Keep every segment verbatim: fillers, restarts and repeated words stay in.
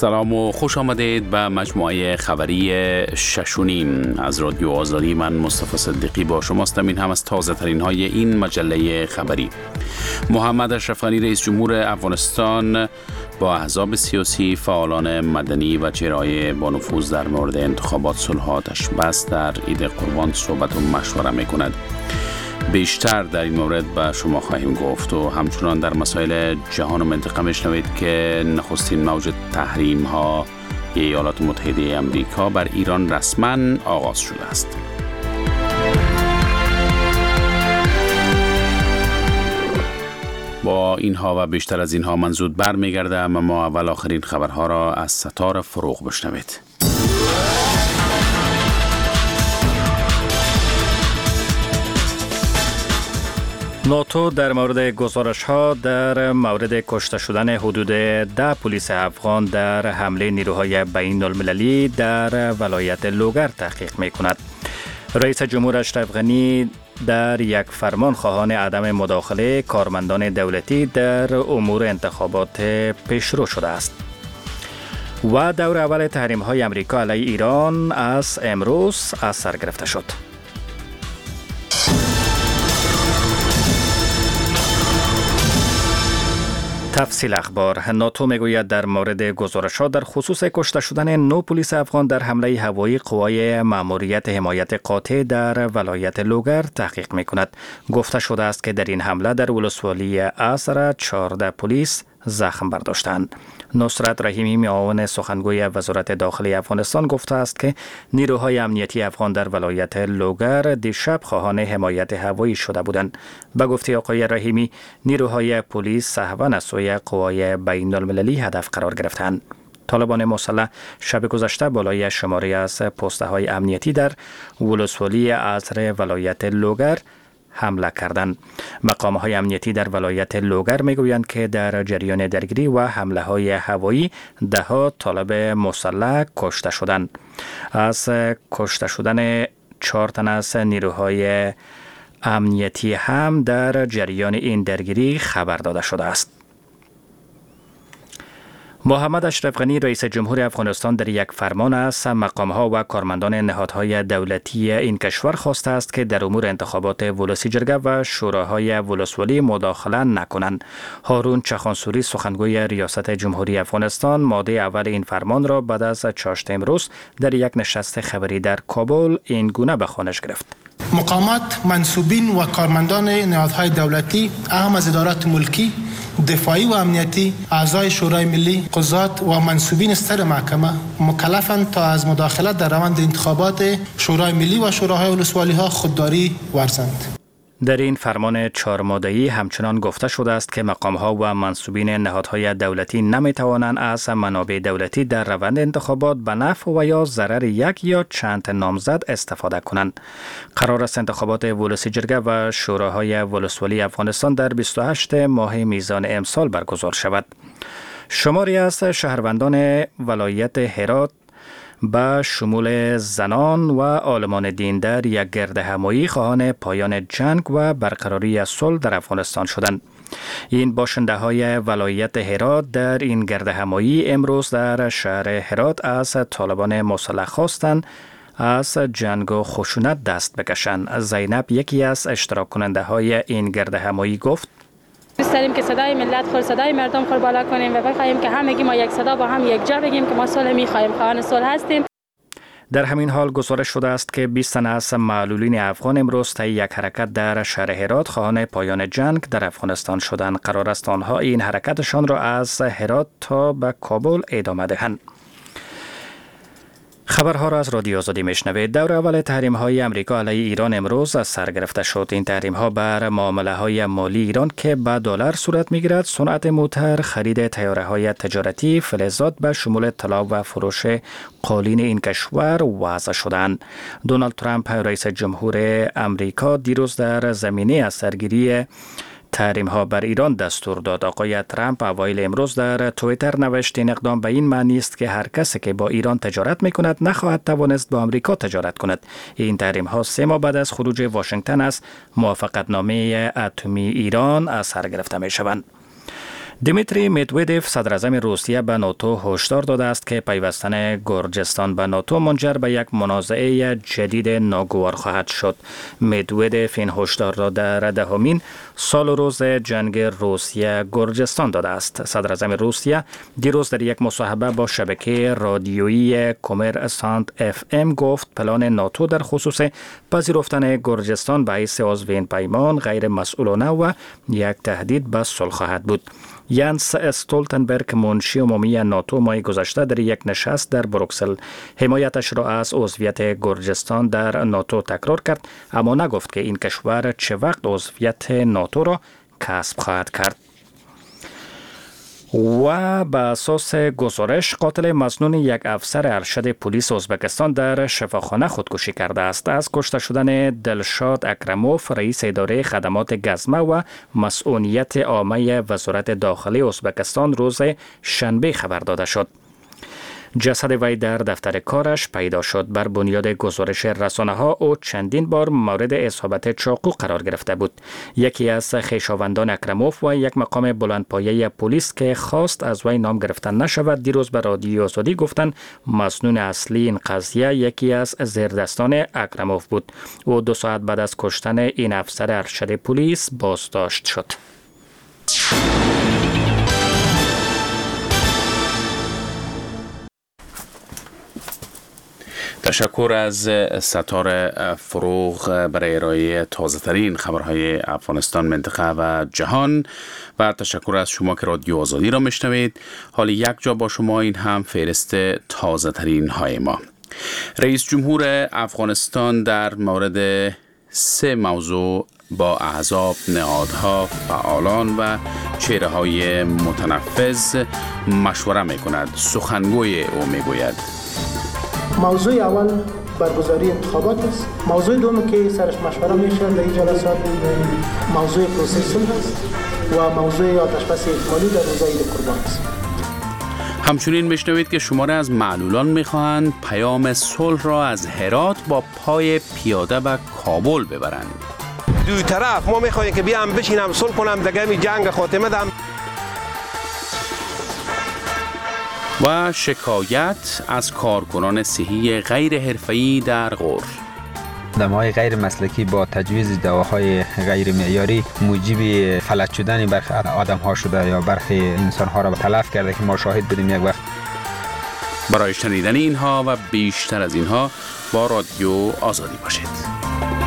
سلام و خوش آمدید به مجموعه خبری ششونیم از رادیو آزادی. من مصطفی صدیقی با شماستم. این هم از تازه ترین های این مجله خبری. محمد اشرف غنی رئیس جمهور افغانستان با احزاب سیاسی، فعالان مدنی و چهره‌های با نفوذ در مورد انتخابات صلح آتش بس در عید قربان صحبت و مشوره می‌کند. بیشتر در این مورد به شما خواهیم گفت و همچنان در مسائل جهان و منطقه میشنوید که نخستین موج تحریم ها ایالات متحده آمریکا بر ایران رسما آغاز شده است. با اینها و بیشتر از اینها من زود برمیگردم، اما اول آخرین خبرها را از ستار فروغ بشنوید. ناتو در مورد گزارش‌ها در مورد کشته شدن حدود ده پلیس افغان در حمله نیروهای بین المللی در ولایت لوگر تحقیق می‌کند. رئیس جمهور اشرف غنی در یک فرمان خواهان عدم مداخله کارمندان دولتی در امور انتخابات پیشرو شده است. و دور اول تحریم‌های آمریکا علیه ایران از امروز از سر گرفته شد. تفصیل اخبار. ناتو میگوید در مورد گزارش‌ها در خصوص کشته شدن نو پلیس افغان در حمله هوایی قوای مأموریت حمایت قاطع در ولایت لوگر تحقیق می‌کند. گفته شده است که در این حمله در ولسوالی اسرا چهارده پلیس زخم برداشتند. نصرت رحیمی معاون سخنگوی وزارت داخلی افغانستان گفته است که نیروهای امنیتی افغان در ولایت لوگر دیشب خواهان حمایت هوایی شده بودند. به گفته آقای رحیمی، نیروهای پلیس سهوا از سوی قوای بین المللی هدف قرار گرفتند. طالبان مسلح شب گذشته بالای شماری از پست‌های امنیتی در ولسوالی اسرا ولایت لوگر حمله کردند. مقام‌های امنیتی در ولایت لوگر میگویند که در جریان درگیری و حمله های هوایی ده ها طالب مسلح کشته شدند. از کشته شدن چهار تن از نیروهای امنیتی هم در جریان این درگیری خبر داده شده است. محمد اشرف غنی رئیس جمهور افغانستان در یک فرمان از مقام‌ها و کارمندان نهادهای دولتی این کشور خواسته است که در امور انتخابات ولسی جرگه و شوراهای ولسوالی مداخله نکنند. هارون چخانسوری سخنگوی ریاست جمهوری افغانستان ماده اول این فرمان را بعد از چاشت امروز در یک نشست خبری در کابل این گونه به خوانش گرفت. مقامات، منصوبین و کارمندان نهادهای دولتی، اهم از ادارات ملکی، دفاعی و امنیتی، اعضای شورای ملی، قضات و منصوبین ستر محکمه مکلفند تا از مداخلت در روند انتخابات شورای ملی و شوراهای ولسوالی ها خودداری ورزند. در این فرمان چهار ماده‌ای همچنان گفته شده است که مقام‌ها و منصوبین نهادهای دولتی نمی‌توانند از منابع دولتی در روند انتخابات به نفع و یا ضرر یک یا چند نامزد استفاده کنند. قرار است انتخابات ولسی جرگه و شوراهای ولسوالی افغانستان در بیست و هشتم ماه میزان امسال برگزار شود. شماری از شهروندان ولایت هرات با شمول زنان و عالمان دین در یک گرد همایی خواهان پایان جنگ و برقراری صلح در افغانستان شدند. این باشنده های ولایت هرات در این گرد همایی امروز در شهر هرات از طالبان مسلح خواستند از جنگ و خشونت دست بکشند. زینب یکی از اشتراک کننده های این گرد همایی گفت: دوست داریم که صدای ملت خود، صدای مردم خود بالا کنیم و بخواهیم که همگی ما یک صدا با هم یک جا بگیم که ما صلح می‌خواهیم، خواهان صلح هستیم. در همین حال گزارش شده است که بیست تن از معلولین افغان امروز طی یک حرکت در شهر هرات خواهان پایان جنگ در افغانستان شدند. قرار است آنها این حرکتشان را از هرات تا به کابل ادامه دهند. خبرها را از رادیو آزادی میشنوید. دور اول تحریم های آمریکا علیه ایران امروز از سر گرفته شد. این تحریم ها بر معامله های مالی ایران که به دلار صورت میگیرد، صنعت موتر، خرید طیاره های تجارتی، فلزات به شمول طلا و فروش قالین این کشور وضع شدند. دونالد ترامپ رئیس جمهور آمریکا دیروز در زمینه از سرگیری تحریم ها بر ایران دستور داد. آقای ترامپ اوایل امروز در توییتر نوشت: این اقدام به این معنی است که هر کسی که با ایران تجارت می کند نخواهد توانست با آمریکا تجارت کند. این تحریم ها سه ماه بعد از خروج واشنگتن از موافقتنامه اتمی ایران از سر گرفته می شوند. دیمیتری مدودف صدر اعظم روسیه به ناتو هشدار داده است که پیوستن گرجستان به ناتو منجر به یک منازعه جدید ناگوار خواهد شد. مدودف این هشدار را در دهمین سال و روز جنگ روسیه گرجستان داده است. صدر اعظم روسیه دیروز در یک مصاحبه با شبکه رادیویی کمرسانت اف ام گفت پلان ناتو در خصوص پذیرفتن گرجستان به حیث عضو این پیمان غیر مسئولانه و یک تهدید به صلح خواهد بود. یانس استولتنبرگ منشی عمومی ناتو ماه گذشته در یک نشست در بروکسل حمایتش را از عضویت گرجستان در ناتو تکرار کرد، اما نگفت که این کشور چه وقت عضویت ناتو را کسب خواهد کرد. و به اساس گزارش قاتل مسنون یک افسر ارشد پلیس ازبکستان در شفاخانه خودکشی کرده است. از کشته شدن دلشاد اکرموف رئیس اداره خدمات گزمه و مسئولیت عامه وزارت داخلی ازبکستان روز شنبه خبر داده شد. جسد وی در دفتر کارش پیدا شد. بر بنیاد گزارش رسانه ها او چندین بار مورد اصابت چاقو قرار گرفته بود. یکی از خویشاوندان اکرموف و یک مقام بلندپایه پلیس که خواست از وی نام گرفته نشود دیروز به رادیو آزادی گفتند مسنون اصلی این قضیه یکی از زیردستان اکرموف بود. او دو ساعت بعد از کشتن این افسر ارشد پلیس بازداشت شد. تشکر از ستاره فروغ برای ارائه تازه ترین خبرهای افغانستان، منطقه و جهان و تشکر از شما که رادیو آزادی را میشنوید. حال یک جا با شما این هم فهرست تازه ترین های ما. رئیس جمهور افغانستان در مورد سه موضوع با احزاب، نهادها، فعالان و چهره های متنفذ مشوره می کند. سخنگوی او می گوید موضوع اول برگزاری انتخابات است. موضوع دوم که سرش مشوره میشه در این جلسات موضوع پروسه صلح است و موضوع آتشبس احتمالی در روز عید قربان است. همچنین میشنوید که شماره از معلولان میخواهند پیام صلح را از هرات با پای پیاده به کابل ببرند. دو طرف ما میخواهیم که بیام بشینم صلح کنم دیگه می جنگ خاتمه دم. و شکایت از کارکنان صحی غیر حرفه‌ای در غور. آدم‌های غیر مسلکی با تجویز دواهای غیر معیاری موجب فلج شدن برخی آدم‌ها شده یا برخی انسان‌ها را تلف کرده که ما شاهد بودیم یک وقت. برای شنیدن اینها و بیشتر از اینها با رادیو آزادی باشید.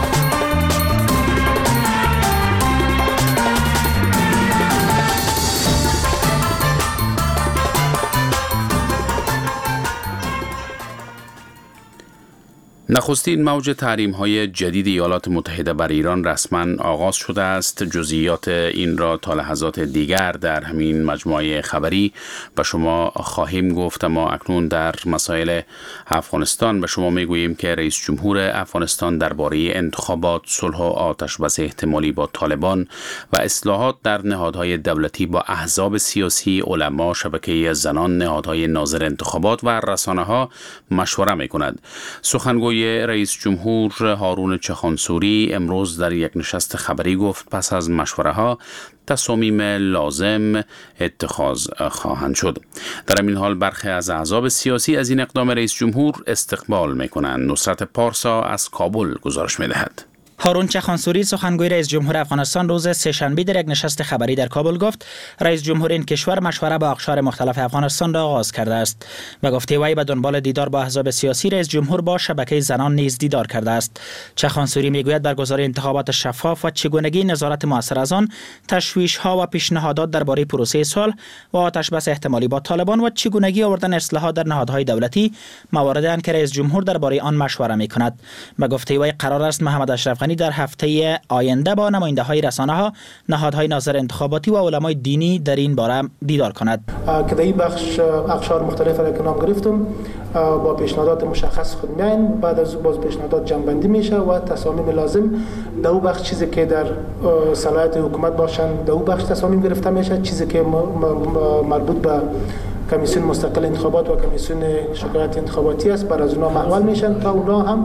نخستین موج تحریم‌های جدید ایالات متحده بر ایران رسما آغاز شده است. جزئیات این را تا لحظات دیگر در همین مجموعه خبری به شما خواهیم گفت. ما اکنون در مسائل افغانستان به شما میگوییم که رئیس جمهور افغانستان درباره انتخابات، صلح و آتشبس احتمالی با طالبان و اصلاحات در نهادهای دولتی با احزاب سیاسی، علما، شبکه زنان، نهادهای ناظر انتخابات و رسانه‌ها مشوره می‌کند. سخنگوی رئیس جمهور هارون چخانسوری امروز در یک نشست خبری گفت پس از مشوره ها تصامیم لازم اتخاذ خواهند شد. در این حال برخی از احزاب سیاسی از این اقدام رئیس جمهور استقبال می‌کنند. نصرت پارسا از کابل گزارش می‌دهد. هارون چخانسوری سخنگوی رئیس جمهور افغانستان روز سه‌شنبه در یک نشست خبری در کابل گفت رئیس جمهور این کشور مشوره با اقشار مختلف افغانستان را آغاز کرده است و گفته وی به دنبال دیدار با احزاب سیاسی رئیس جمهور با شبکه زنان نیز دیدار کرده است. چخانسوری میگوید برگزاری انتخابات شفاف و چگونگی نظارت مؤثر از آن، تشویش‌ها و پیشنهادات درباره پروسه صلح و آتشبس احتمالی با طالبان و چگونگی آوردن اصلاحات در نهادهای دولتی مواردی است که رئیس جمهور درباره آن مشوره می‌کند. به گفته وی قرار است محمد اشرف غنی در هفته آینده با نماینده‌های رسانه‌ها، نهادهای ناظر انتخاباتی و علمای دینی در این باره دیدار کند. که در این بخش اقشار مختلف را که نام گرفتم با پیشنهادات مشخص خود میاین، بعد از باز پیشنهادات جمع‌بندی میشه و تصامیم لازم در اون بخش چیزی که در صلاحیت حکومت باشن در اون بخش تصامیم گرفته میشه، چیزی که مربوط به کمیسیون مستقل انتخابات و کمیسیون شکایت انتخاباتی است بر از اونها محول میشن تا اونها هم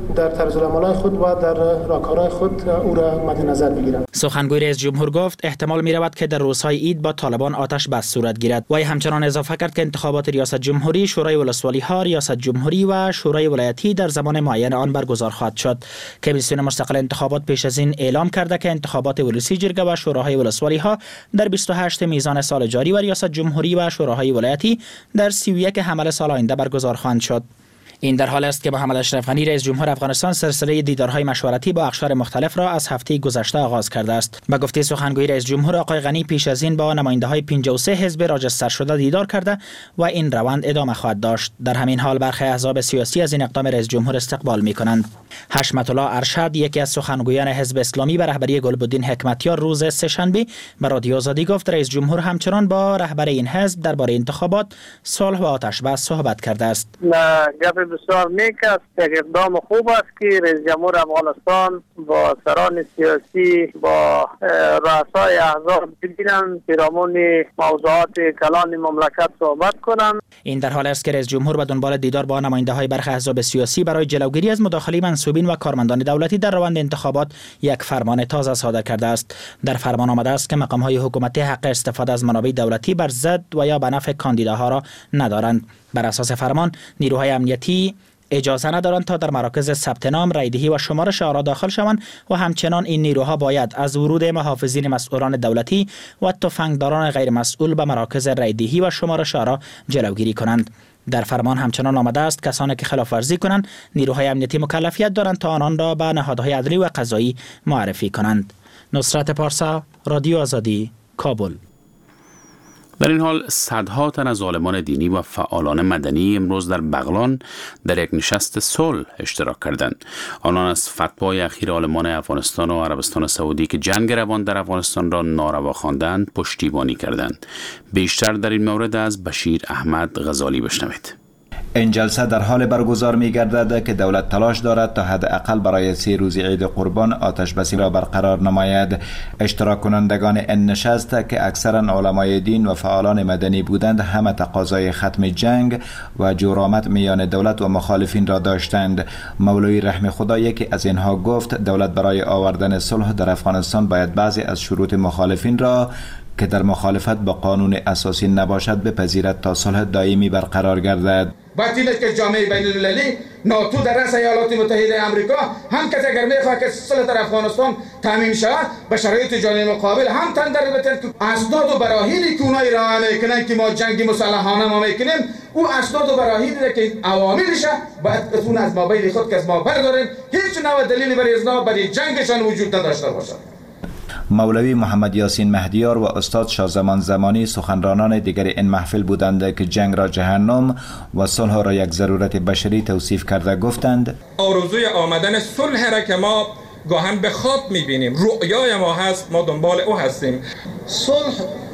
در طرز العمل‌های خود و در راهکارهای خود او را مد نظر بگیرند. سخنگوی رئیس جمهور گفت احتمال می رود که در روزهای عید با طالبان آتش بس صورت گیرد. وی همچنان اضافه کرد که انتخابات ریاست جمهوری، شورای ولسوالی ها، ریاست جمهوری و شورای ولایتی در زمان معین آن برگزار خواهد شد. کمیسیون مستقل انتخابات پیش از این اعلام کرده که انتخابات ولسی جرگه و شوراهای ولسوالی ها در بیست و هشت میزان سال جاری و ریاست جمهوری و شوراهای ولایتی در سی و یک حمل سال آینده برگزار خواهند شد. این در حال است که محمد اشرف غنی رئیس جمهور افغانستان سلسله دیدارهای مشورتی با اقشار مختلف را از هفته گذشته آغاز کرده است. به گفته سخنگوی رئیس جمهور آقای غنی پیش از این با نماینده‌های پنجاه و سه حزب راجستر شده دیدار کرده و این روند ادامه خواهد داشت. در همین حال برخی احزاب سیاسی از این اقدام رئیس جمهور استقبال می‌کنند. حشمت الله ارشد، یکی از سخنگویان حزب اسلامی به رهبری گلبدین حکمتیار، روز سه‌شنبه به رادیو آزادی گفت رئیس جمهور همچنان با رهبر این حزب درباره انتخابات، صلح و آتش بس صحبت کرده است. بسیار نیک است، یک اقدام خوب است که رئیس جمهور افغانستان با سران سیاسی با رؤسای احزاب ببینند پیرامون موضوعات کلان مملکت صحبت کنند. این در حال است که رئیس جمهور به دنبال دیدار با نماینده‌های برخی احزاب سیاسی برای جلوگیری از مداخله منصوبین و کارمندان دولتی در روند انتخابات یک فرمان تازه صادر کرده است. در فرمان آمده است که مقام‌های حکومتی حق استفاده از منابع دولتی بر ضد و یا به نفع کاندیداها را ندارند. بر اساس فرمان نیروهای امنیتی اجازه ندارند تا در مراکز ثبت نام، رایدهی و شمارش آرا داخل شوند و همچنان این نیروها باید از ورود محافظین مسئولان دولتی و تفنگداران غیر مسئول به مراکز رایدهی و شمارش آرا جلوگیری کنند. در فرمان همچنان آمده است کسانی که خلاف ورزی کنند نیروهای امنیتی مکلفیت دارند تا آنان را به نهادهای عدلی و قضایی معرفی کنند. نصرت پارسا، رادیو آزادی، کابل. در این حال صدها تن از عالمان دینی و فعالان مدنی امروز در بغلان در یک نشست صلح اشتراک کردند. آنان از فتوای اخیر عالمان افغانستان و عربستان سعودی که جنگ روان در افغانستان را ناروا خواندند پشتیبانی کردند. بیشتر در این مورد از بشیر احمد غزالی بشنوید. این جلسه در حال برگزار می گردد که دولت تلاش دارد تا حداقل برای سه روز عید قربان آتش بسی را برقرار نماید. اشتراک کنندگان این نشست که اکثرا علمای دین و فعالان مدنی بودند همه تقاضای ختم جنگ و جرامت میان دولت و مخالفین را داشتند. مولوی رحم خدا یکی از اینها گفت دولت برای آوردن صلح در افغانستان باید بعضی از شروط مخالفین را که در مخالفت با قانون اساسی نباشد بپذیرد تا صلح دائمی برقرار گردد. باید این است که جامعه بین المللی ناتو در رأس ایالات متحده آمریکا هم که اگر میخواد که صلح در افغانستان تامین شود به شرایط جانب مقابل هم تن در بتن اسناد و براهینی که اونایی را میکنن که ما جنگی مسلحانه ما میکنیم او اسناد و براهینی که عواملش باید اون از مابین خود که از ما برداریم هیچ نوع دلیلی برای ازنا برای جنگشان وجود نداشته باشد. مولوی محمد یاسین مهدیار و استاد شازمان زمانی سخنرانان دیگر این محفل بودند که جنگ را جهنم و صلح را یک ضرورت بشری توصیف کرده گفتند آرزوی آمدن صلح را که ما گاهن به خواب میبینیم، رؤیای ما هست، ما دنبال او هستیم. صلح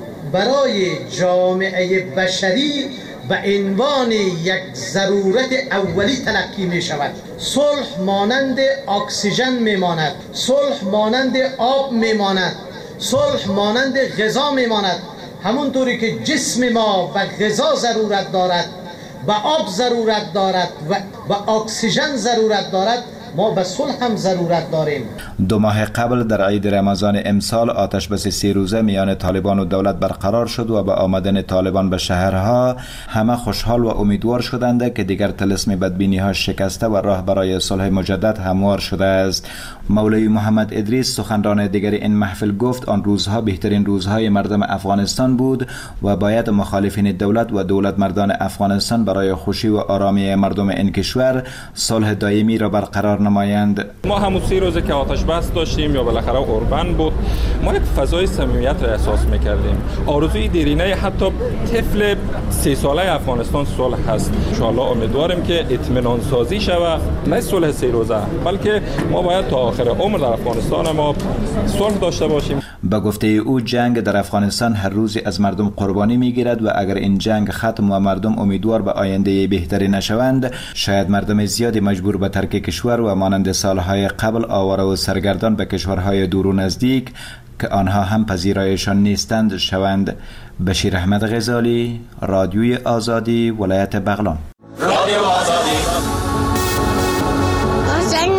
برای جامعه بشری به عنوان یک ضرورت اولی تلقی می شود. صلح مانند اکسیژن می ماند، صلح مانند آب می ماند، صلح مانند غذا می ماند. همونطوری که جسم ما به غذا ضرورت دارد، به آب ضرورت دارد و به اکسیژن ضرورت دارد، ما به صلح هم ضرورت داریم. دو ماه قبل در عید رمضان امسال آتش بس سه روزه میان طالبان و دولت برقرار شد و با آمدن طالبان به شهرها همه خوشحال و امیدوار شدند که دیگر طلسم بدبینی ها شکسته و راه برای صلح مجدد هموار شده است. مولوی محمد ادریس سخنران دیگر این محفل گفت آن روزها بهترین روزهای مردم افغانستان بود و باید مخالفین دولت و دولت مردان افغانستان برای خوشی و آرامی مردم این کشور صلح دائمی را برقرار نمایند. ما همون سه روزه که آتش بس داشتیم یا بالاخره قربان بود، ما یک فضای صمیمیت را احساس می‌کردیم. آرزوی دیرینه حتی طفل سه ساله افغانستان صلح هست. ان شاء الله امیدواریم که اطمینان سازی شود، نه صلح سه روزه، بلکه ما باید تا آخر عمر در افغانستان ما صلح داشته باشیم. با گفته او جنگ در افغانستان هر روزی از مردم قربانی میگیرد و اگر این جنگ ختم و مردم امیدوار به آینده بهتری نشوند، شاید مردم زیادی مجبور به ترک کشور و مانند سالهای قبل آواره و سرگردان به کشورهای دور و نزدیک که آنها هم پذیرایشان نیستند شوند. بشیر احمد غزالی، رادیوی آزادی، ولایت بغلان. رادیو آزادی.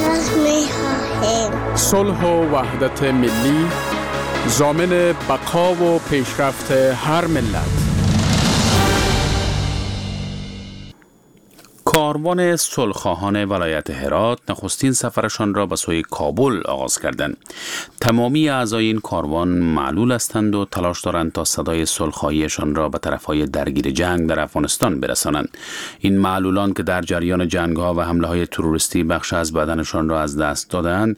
می‌خواهیم صلح و وحدت ملی ضامن بقا و پیشرفت هر ملت. کاروان صلح‌خواهان ولایت هرات نخستین سفرشان را به سوی کابل آغاز کردند. تمامی اعضای این کاروان معلول هستند و تلاش دارند تا صدای صلح‌خواهیشان را به طرف‌های درگیر جنگ در افغانستان برسانند. این معلولان که در جریان جنگ‌ها و حمله‌های تروریستی بخش از بدنشان را از دست دادند،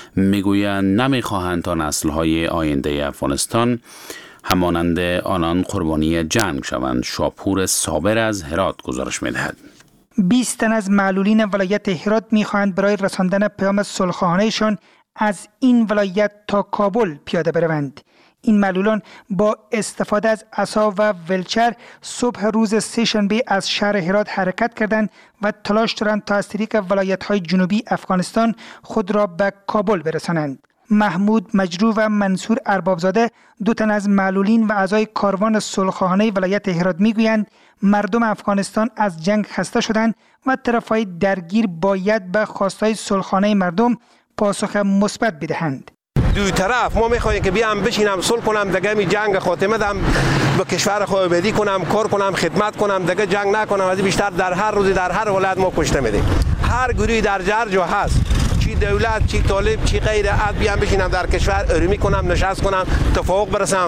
میگویند نمی‌خواهند تا نسل‌های آینده افغانستان همانند آنان قربانی جنگ شوند. شاپور صابر از هرات گزارش می‌دهد. بیست تن از معلولین ولایت هرات می‌خواهند برای رساندن پیام صلح‌خواهانه‌شان از این ولایت تا کابل پیاده بروند. این معلولان با استفاده از عصا و ولچر صبح روز سه‌شنبه از شهر هرات حرکت کردند و تلاش دارند تا از طریق ولایت‌های جنوبی افغانستان خود را به کابل برسانند. محمود مجروح و منصور اربابزاده دو تن از معلولین و اعضای کاروان صلح‌خواهانه ولایت هرات میگویند مردم افغانستان از جنگ خسته شدند و طرفهای درگیر باید به خواستهای صلح‌خانه مردم پاسخ مثبت بدهند. دو طرف ما میخوایم که بیام بشینم صلح کنم، دیگه می جنگ خاتمه دم به کشور خود آبادی کنم، کار کنم، خدمت کنم، دیگه جنگ نکنم. از بیشتر در هر روزی در هر ولایت ما کشته میدیم. هر گروهی در جرج هست، چی دولت چی طالب چی غیر، از بیام بشینم در کشور آرامی کنم، نشست کنم، تفاهم برسم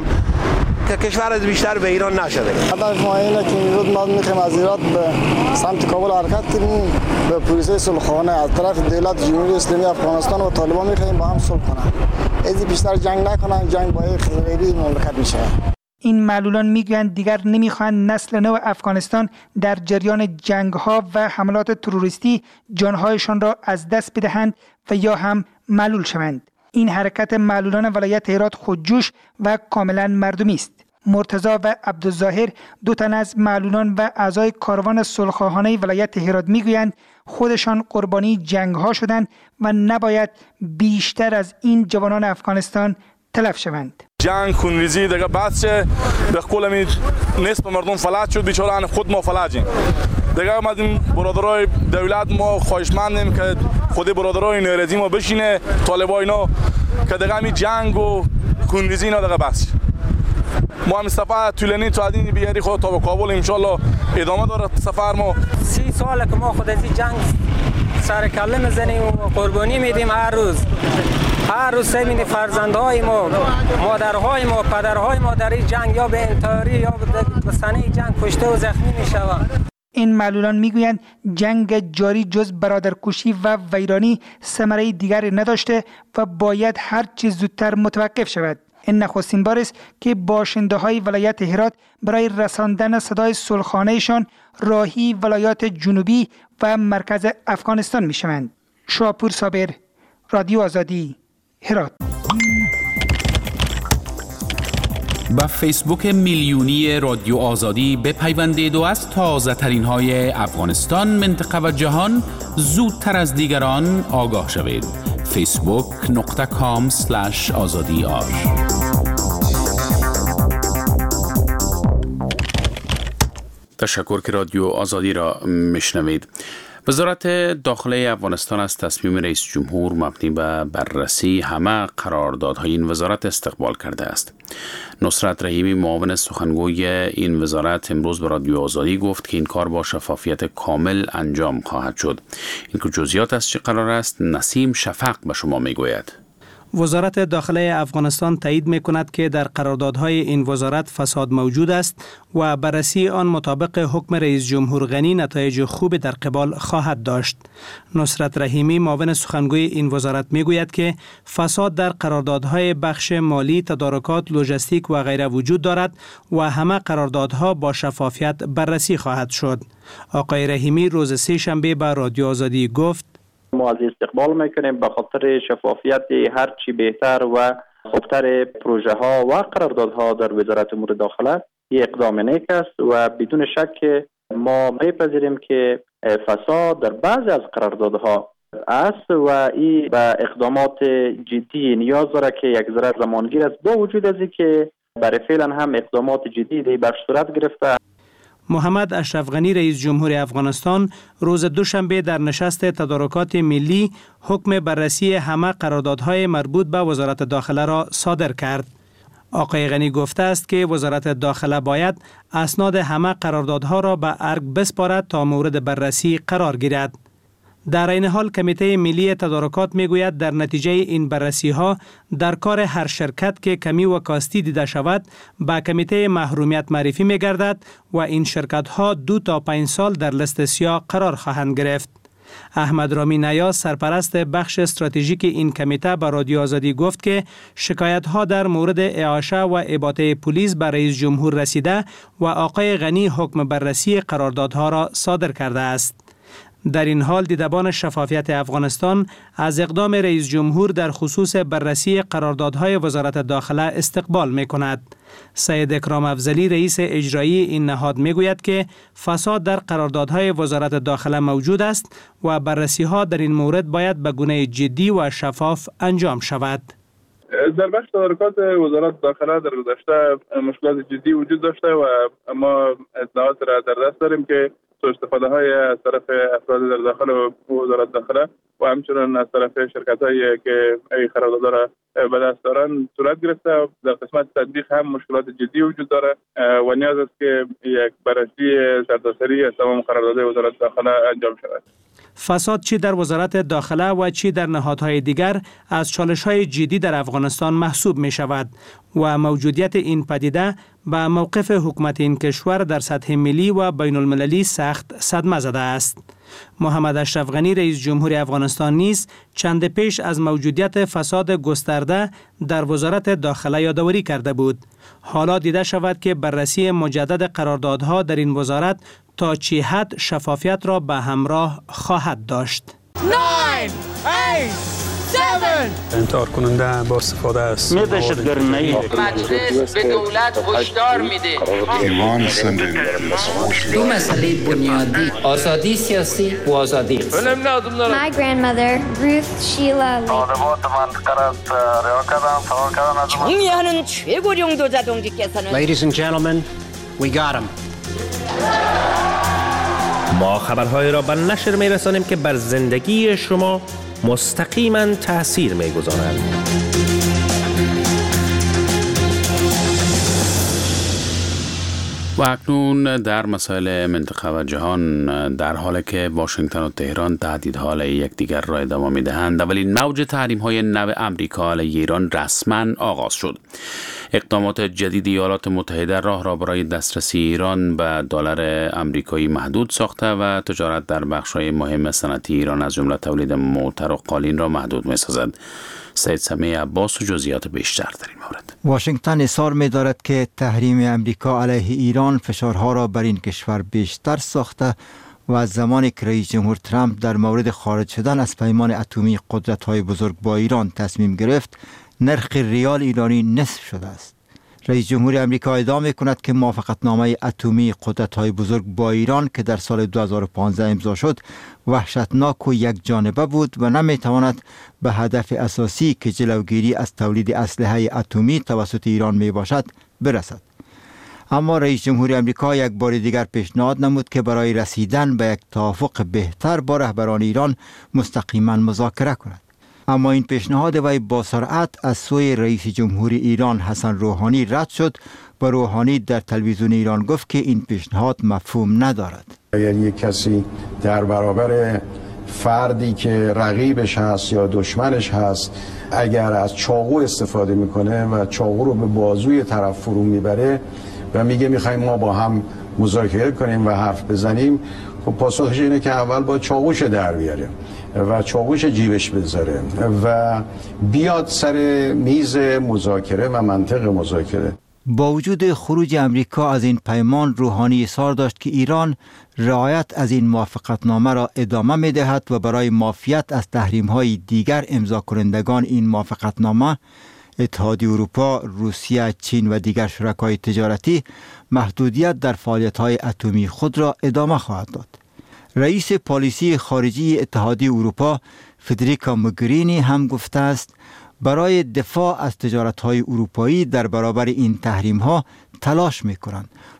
که کشور از بیشتر به ایران نشده. هدف ما اینه که این روز ما میخوایم از ایران به سمت کابل حرکت کنیم، به پروسه صلح‌خانه از طرف دولت جمهوری اسلامی افغانستان و طالبان میخوایم با هم صلح کنیم. از بیشتر جنگ نکنن، جنگ با غیری مملکت میشه. این معلولان میگویند دیگر نمیخواهند نسل نو افغانستان در جریان جنگ‌ها و حملات تروریستی جانهایشان را از دست بدهند و یا هم معلول شوند. این حرکت معلولان ولایت هرات خودجوش و کاملا مردمی است. مرتضی و عبدالظاهر دو تن از معلولان و اعضای کاروان صلح‌خواهانه ولایت هرات میگویند خودشان قربانی جنگ‌ها شدند و نباید بیشتر از این جوانان افغانستان تلف شوند. جنگ خونریزی دیگه بس چه به قول می نصف مردم فلج شد، بیچاره خود ما فلجیم دیگه. اومدیم برادرای دولت ما خواهشمندیم که خود برادرای ناراضی ما بشینه، طالبای اینا که دیگه می جنگ و خونریزی اینا دیگه بس. ما هم سفر طولانی تا این بیاری خود تا به کابل ان شاء الله ادامه داره سفر. ما سی ساله که ما خود از این جنگ سر کله میزنیم و قربانی میدیم. هر روز هر روز سمین فرزندهای ما، مادرهای ما، پدرهای ما در این جنگ یا به انتحاری یا به صحنه جنگ کشته و زخمی میشوند. این معلولان میگویند جنگ جاری جز برادرکشی و ویرانی ثمره دیگری نداشته و باید هر چیز زودتر متوقف شود. این نخستین بار است که باشنده های ولایت هرات برای رساندن صدای صلح‌خانه‌شان راهی ولایات جنوبی و مرکز افغانستان میشوند. شاپور صابر، رادیو آزادی، هرات. با فیسبوک میلیونی رادیو آزادی بپیوندید و از تازه ترین های افغانستان، منطقه و جهان زودتر از دیگران آگاه شوید. فیسبوک نقطه کام سلش آزادی آر. تشکر که رادیو آزادی را میشنوید. وزارت داخله افغانستان از تصمیم رئیس جمهور مبنی بر بررسی همه قراردادهای این وزارت استقبال کرده است. نصرت رحیمی معاون سخنگوی این وزارت امروز به رادیو آزادی گفت که این کار با شفافیت کامل انجام خواهد شد. این که جزئیات از چه قرار است نسیم شفق به شما میگوید. وزارت داخله افغانستان تایید می‌کند که در قراردادهای این وزارت فساد موجود است و بررسی آن مطابق حکم رئیس جمهور غنی نتایج خوب در قبال خواهد داشت. نصرت رحیمی معاون سخنگوی این وزارت می‌گوید که فساد در قراردادهای بخش مالی، تدارکات، لوجستیک و غیره وجود دارد و همه قراردادها با شفافیت بررسی خواهد شد. آقای رحیمی روز سه شنبه به رادیو آزادی گفت: ما از استقبال میکنیم به خاطر شفافیت هر چی بهتر و خوبتر پروژه ها و قراردادها در وزارت امور داخله. این اقدام نیک است و بدون شک ما میپذیریم که فساد در بعضی از قراردادها است و این به اقدامات جدی نیاز داره که یک ذره زمانگیر است، با وجود از که برای فعلا هم اقدامات جدی در صورت گرفته. محمد اشرف غنی رئیس جمهور افغانستان روز دوشنبه در نشست تدارکات ملی حکم بررسی همه قراردادهای مربوط به وزارت داخله را صادر کرد. آقای غنی گفته است که وزارت داخله باید اسناد همه قراردادها را به ارگ بسپارد تا مورد بررسی قرار گیرد. در این حال کمیته ملی تدارکات میگوید در نتیجه این بررسی ها در کار هر شرکت که کمی و کاستی دیده شود به کمیته محرومیت معرفی می گردد و این شرکت ها دو تا پنج سال در لست سیاه قرار خواهند گرفت. احمد رامی نیاز سرپرست بخش استراتژیک این کمیته به رادیو آزادی گفت که شکایت ها در مورد اعاشه و اباطه پلیس به رئیس جمهور رسیده و آقای غنی حکم بررسی قراردادها را صادر کرده است. در این حال دیدبان شفافیت افغانستان از اقدام رئیس جمهور در خصوص بررسی قراردادهای وزارت داخله استقبال می کند. سید اکرام افضلی رئیس اجرایی این نهاد می گوید که فساد در قراردادهای وزارت داخله موجود است و بررسی ها در این مورد باید به گونه جدی و شفاف انجام شود. در بخش تدارکات وزارت داخله در گذشته مشکلات جدی وجود داشته و ما اطلاعات را در دست داریم که سوء استفاده های از طرف افراد در داخل وزارت داخله و همچنین از طرف شرکت هایی که این قراردادها را به دست دارن صورت گرفته. در قسمت تطبیق هم مشکلات جدی وجود داره و نیاز است که یک بررسی سرتاسری از تمام قراردادهای وزارت داخله انجام شود. فساد چی در وزارت داخله و چی در نهادهای دیگر از چالش‌های جدی در افغانستان محسوب می شود و موجودیت این پدیده به موقف حکومت این کشور در سطح ملی و بین المللی سخت صدمه زده است. محمد اشرف غنی رئیس جمهور افغانستان نیز چند پیش از موجودیت فساد گسترده در وزارت داخله یادآوری کرده بود. حالا دیده شود که بررسی مجدد قراردادها در این وزارت تا چه حد شفافیت را به همراه خواهد داشت. نه، هشت، هفت انتحار کننده با استفاده از مجلس به دولت هشدار میده. دو مسئله بنیادی آزادی سیاسی و آزادی My grandmother Ruth Sheila 정의하는 최고령도 자동직께서는 Ladies and gentlemen, we got him. ما خبرهای را به نشر می رسانیم که بر زندگی شما مستقیما تأثیر می گذارند. و اکنون در مسائل منطقه و جهان، در حالی که واشنگتن و تهران تهدیدها یکدیگر را ادامه می‌دهند، اولین موج تحریم‌های نو آمریکا علیه ایران رسما آغاز شد. اقدامات جدید ایالات متحده راه را برای دسترسی ایران به دلار آمریکایی محدود ساخته و تجارت در بخش‌های مهم صنعتی ایران از جمله تولید موتر و قالین را محدود می‌سازد. سید سمیع عباس و جزئیات بیشتر در این مورد. واشنگتن اصرار می‌دارد که تحریم آمریکا علیه ایران فشارها را بر این کشور بیشتر ساخته و از زمانی که رئیس جمهور ترامپ در مورد خارج شدن از پیمان اتمی قدرت‌های بزرگ با ایران تصمیم گرفت، نرخ ریال ایرانی نصف شده است. رئیس جمهور آمریکا ادعا می‌کند که موافقتنامه اتمی قدرت‌های بزرگ با ایران که در سال دو هزار و پانزده امضا شد وحشتناک و یک جانبه بود و نمی‌تواند به هدف اساسی که جلوگیری از تولید اسلحه اتمی توسط ایران میباشد برسد. اما رئیس جمهور آمریکا یک بار دیگر پیشنهاد نمود که برای رسیدن به یک توافق بهتر با رهبران ایران مستقیما مذاکره کند. اما این پیشنهاد وی با سرعت از سوی رئیس جمهور ایران حسن روحانی رد شد و روحانی در تلویزیون ایران گفت که این پیشنهاد مفهوم ندارد. اگر یک کسی در برابر فردی که رقیبش هست یا دشمنش هست اگر از چاقو استفاده میکنه و چاقو رو به بازوی طرف فرو میبره و میگه میخوایم ما با هم مذاکره کنیم و حرف بزنیم، خب پاسخش اینه که اول با چاقوش در بیاره و چاقوش جیبش بذاره و بیاد سر میز مذاکره و منطق مذاکره. با وجود خروج امریکا از این پیمان، روحانی اصرار داشت که ایران رعایت از این موافقتنامه را ادامه می دهد و برای معافیت از تحریم‌های دیگر امضا کنندگان این موافقتنامه، اتحادیه اروپا، روسیه، چین و دیگر شرکای تجارتی محدودیت در فعالیت‌های اتمی خود را ادامه خواهد داد. رئیس پالیسی خارجی اتحادیه اروپا فدریکا موگرینی هم گفته است برای دفاع از تجارت‌های اروپایی در برابر این تحریم‌ها تلاش می‌کنند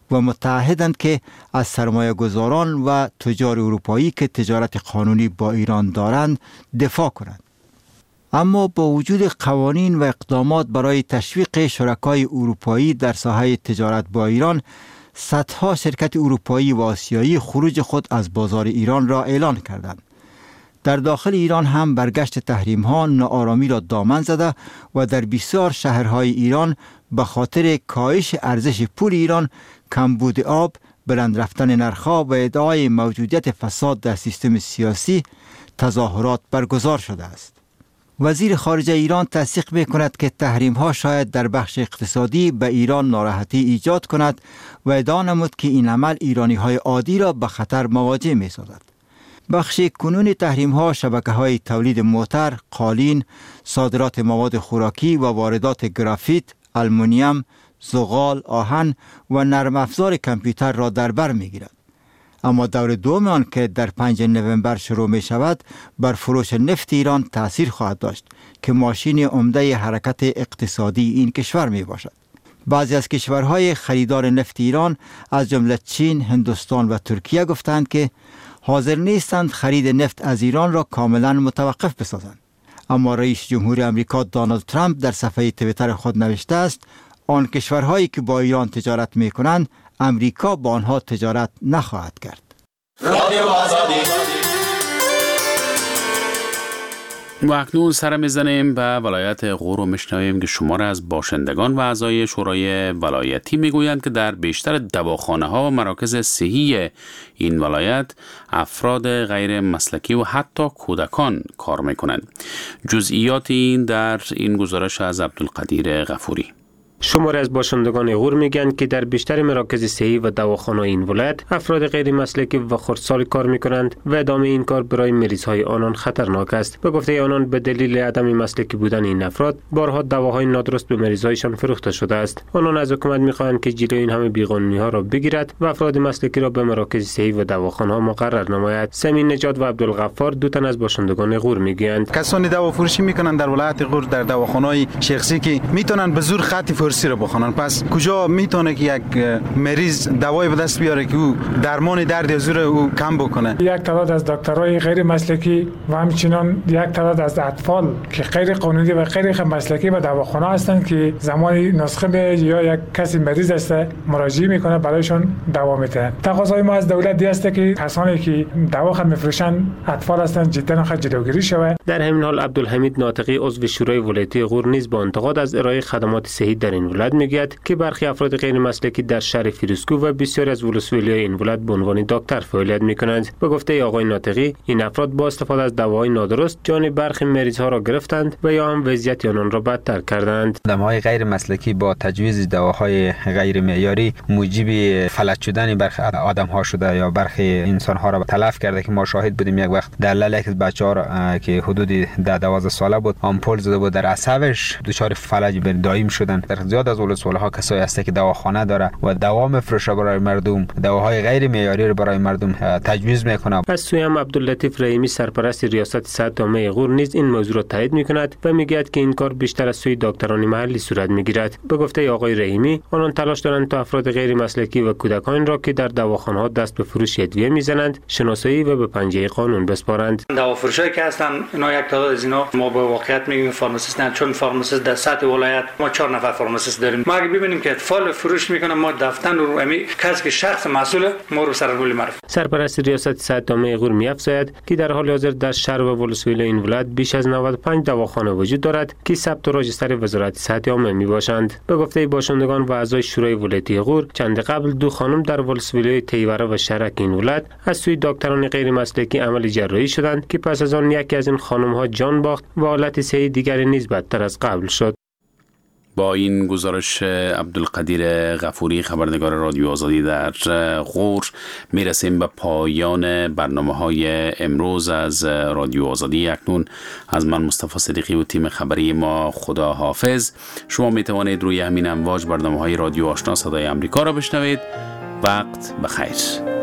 و متعهدند که از سرمایه گذاران و تجار اروپایی که تجارت قانونی با ایران دارند دفاع کنند. اما با وجود قوانین و اقدامات برای تشویق شرکای اروپایی در ساحه تجارت با ایران، صدها شرکت اروپایی و آسیایی خروج خود از بازار ایران را اعلان کردند. در داخل ایران هم برگشت تحریم ها ناآرامی را دامن زده و در بسیار شهرهای ایران به خاطر کاهش ارزش پول ایران، کمبود آب، بلند رفتن نرخ‌ها و ادعای موجودیت فساد در سیستم سیاسی تظاهرات برگزار شده است. وزیر خارجه ایران تصدیق می‌کند که تحریم‌ها شاید در بخش اقتصادی به ایران ناراحتی ایجاد کند و ادعا نمود که این عمل ایرانی‌های عادی را به خطر مواجه می‌سازد. بخش کنونی تحریم‌ها شبکه‌های تولید موتر، قالین، صادرات مواد خوراکی و واردات گرافیت، آلومینیوم، زغال، آهن و نرم افزار کامپیوتر را در بر می‌گیرد. اما دور دوم آن که در پنجم نوامبر شروع می شود بر فروش نفت ایران تأثیر خواهد داشت که ماشین عمده حرکت اقتصادی این کشور می باشد. بعضی از کشورهای خریدار نفت ایران از جمله چین، هندوستان و ترکیه گفتند که حاضر نیستند خرید نفت از ایران را کاملا متوقف بسازند. اما رئیس جمهور آمریکا دونالد ترامپ در صفحه توییتر خود نوشته است آن کشورهایی که با ایران تجارت می کنند امریکا با آنها تجارت نخواهد کرد. و اکنون سر میزنیم به ولایت غور و میشنویم که شمار از باشندگان و اعضای شورای ولایتی میگویند که در بیشتر دواخانه ها و مراکز صحی این ولایت افراد غیر مسلکی و حتی کودکان کار میکنند. جزئیات این در این گزارش از عبدالقدیر غفوری. شماری از باشندگان غور میگن که در بیشتر مراکز صحی و دواخانه این ولایت افراد غیر مسلکی و خردسال کار میکنند و ادامه این کار برای مریض های آنان خطرناک است. به گفته آنان به دلیل عدم مسلکی بودن این افراد بارها دواهای نادرست به مریض هایشان فروخته شده است. آنان از حکومت میخواهند که جلوی این همه بیقانونی ها را بگیرد و افراد مسلکی را به مراکز صحی و دواخانه ها مقرر نماید. سمین نجات و عبدالغفار دو تن از باشندگان غور میگویند کسانی دوا فروشی میکنند در ولایت غور در دواخانه های شخصی که میتونن به زور خط فارسی رو بخونن. پس کجا میتونه که یک مریض دوای به دست بیاره که او درمان درد یا زور او کم بکنه؟ یک تعداد از دکترای غیر مسلکی و همچنین یک تعداد از اطفال که غیر قانونی و غیر مسلکی به دواخانه هستند که زمانی نسخه به یا یک کسی مریض است مراجعه میکنه برایشون دوا میده. تقاضای ما از دولت است که کسانی که دوا خود میفروشن اطفال هستند جدا خود جلوگیری شود. در همین حال عبدالحمید ناطقی عضو شورای ولایتی غور نیز با انتقاد از ارائه خدمات صحی در این ولایت میگوید که برخی افراد غیر مسلکی در شهر فیروزکوه و بسیاری از ولسوالی‌های این ولایت به عنوان دکتر فعالیت میکنند. به گفته آقای ناطقی این افراد با استفاده از دواهای نادرست جان برخی مریض‌ها را گرفتند و یا هم وضعیت آنان را بدتر کردند. دواهای غیر مسلکی با تجویز دواهای غیر معیاری موجب فلج شدن برخی آدم‌ها شده یا برخی انسان‌ها را تلف کرده که ما شاهد بودیم. یک وقت در لاله یک بچه‌ها را که حدود ده دوازده ساله بود آمپول زده بود در عصبش دچار فلج دائم شدن. در زیاد از ولسوالی‌ها کسایی هست که دواخانه داره و دوا میفروشه برای مردم، دواهای غیر معیاری رو برای مردم تجویز میکنه. از سوی هم عبداللطیف رحیمی سرپرست ریاست صحت عامه غور نیز این موضوع را تایید میکند و میگوید که این کار بیشتر از سوی دکتران محلی صورت میگیرد. به گفته آقای رحیمی آنان تلاش دارند تا افراد غیر مسلکی و کودکان را که در دواخانه ها دست به فروش ادویه میزنند شناسایی و به پنجه قانون بسپارند. دوافروشایی که هستن اینا یک تعداد از اینا ما به واقعیت میگیم فارماسیست نه، چون فارماسیست در سطح ولایت ما چهار نفر فارماسیست داریم. ما اگه ببینیم که اطفال فروش میکنه ما دفتن رو امی کسی که شخص مسئول ما رو سر رول معرفی. سرپرست ریاست صحت عامه غور میافزاید که در حال حاضر در شهر و ولسوالی این ولایت بیش از نود و پنج دواخانه وجود دارد که ثبت و راجستر وزارت صحت عامه میباشند. به گفته باشندگان و اعضای شورای ولایتی غور چند قبل دو خانم در ولسوالی تیوره و شرک این ولایت از سوی دکتران غیر مسلکی عمل جراحی شدند که پس از آن یکی از این خانم ها جان باخت و حالت صحی دیگری نیز بدتر از قبل شد. با این گزارش عبدالقدیر غفوری خبرنگار رادیو آزادی در غور میرسیم به پایان برنامه های امروز از رادیو آزادی. اکنون از من مصطفی صدیقی و تیم خبری ما خدا حافظ. شما می توانید روی همین امواج برنامه های رادیو آشنا صدای امریکا را بشنوید. وقت بخیر.